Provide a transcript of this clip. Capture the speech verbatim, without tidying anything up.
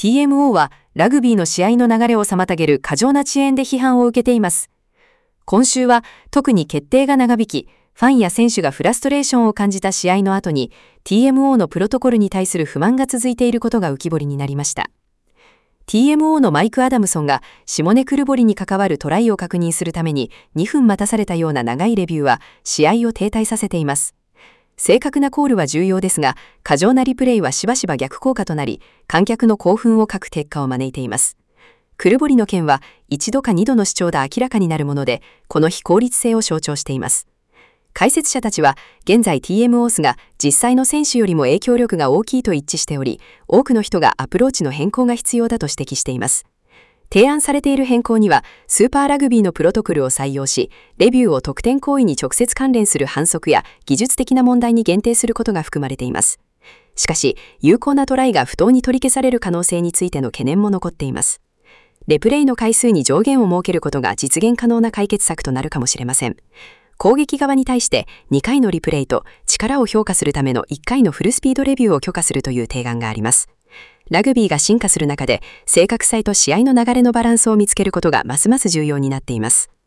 ティーエムオー はラグビーの試合の流れを妨げる過剰な遅延で批判を受けています。今週は特に決定が長引き、ファンや選手がフラストレーションを感じた試合の後に ティーエムオー のプロトコルに対する不満が続いていることが浮き彫りになりました。ティーエムオー のマイク・アダムソンがシモネ・クルボリに関わるトライを確認するためににふん待たされたような長いレビューは試合を停滞させています。正確なコールは重要ですが、過剰なリプレイはしばしば逆効果となり、観客の興奮を欠く結果を招いています。クルボリの件はいちどかにどの主張で明らかになるもので、この非効率性を象徴しています。解説者たちは、現在 ティーエムオー スが実際の選手よりも影響力が大きいと一致しており、多くの人がアプローチの変更が必要だと指摘しています。提案されている変更には、スーパーラグビーのプロトコルを採用し、レビューを得点行為に直接関連する反則や技術的な問題に限定することが含まれています。しかし、有効なトライが不当に取り消される可能性についての懸念も残っています。レプレイの回数に上限を設けることが実現可能な解決策となるかもしれません。攻撃側に対してにかいのリプレイと力を評価するためのいっかいのフルスピードレビューを許可するという提案があります。ラグビーが進化する中で正確さと試合の流れのバランスを見つけることがますます重要になっています。